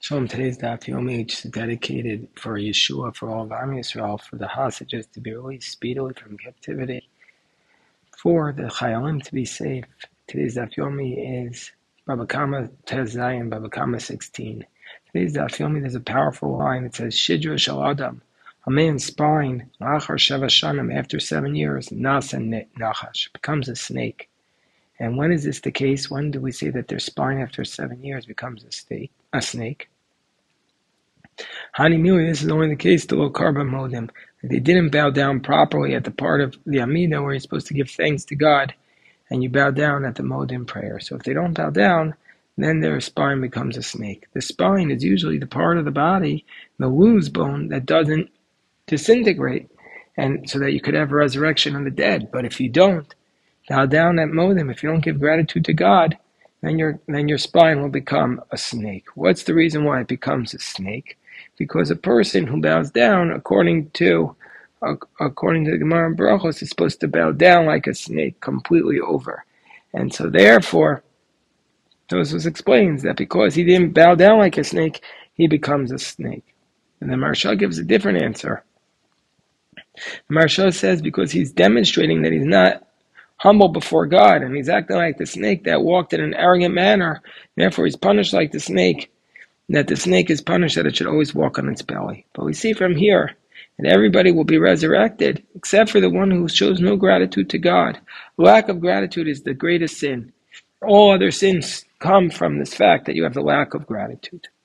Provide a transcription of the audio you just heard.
Shalom, today's Daf Yomi is dedicated for Yeshua, for all of Am Yisrael, for the hostages to be released speedily from captivity, for the Chayalim to be safe. Today's Daf Yomi is Baba Kama Tez Zayin, Baba Kama 16. Today's Daf Yomi, there's a powerful line that says, Shidra Shal Adam, a man's spine, Achar Sheva Shanim, after 7 years, Nasa Nachash, becomes a snake. And when is this the case? When do we say that their spine after 7 years becomes a snake? Hanimili, this is only the case to Lo-Karba Modim. They didn't bow down properly at the part of the Amidah where you're supposed to give thanks to God, and you bow down at the Modim prayer. So if they don't bow down, then their spine becomes a snake. The spine is usually the part of the body, the loose bone, that doesn't disintegrate, and so that you could have a resurrection of the dead. But if you don't bow down at Modim, if you don't give gratitude to God, then your spine will become a snake. What's the reason why it becomes a snake? Because a person who bows down, according to the Gemara in Brachos, is supposed to bow down like a snake, completely over. And so therefore, Tosfos explains that because he didn't bow down like a snake, he becomes a snake. And the Maharsha gives a different answer. The Maharsha says because he's demonstrating that he's not humble before God, and he's acting like the snake that walked in an arrogant manner, therefore he's punished like the snake, that the snake is punished that it should always walk on its belly. But we see from here that everybody will be resurrected except for the one who shows no gratitude to God. Lack of gratitude is the greatest sin. All other sins come from this fact that you have the lack of gratitude.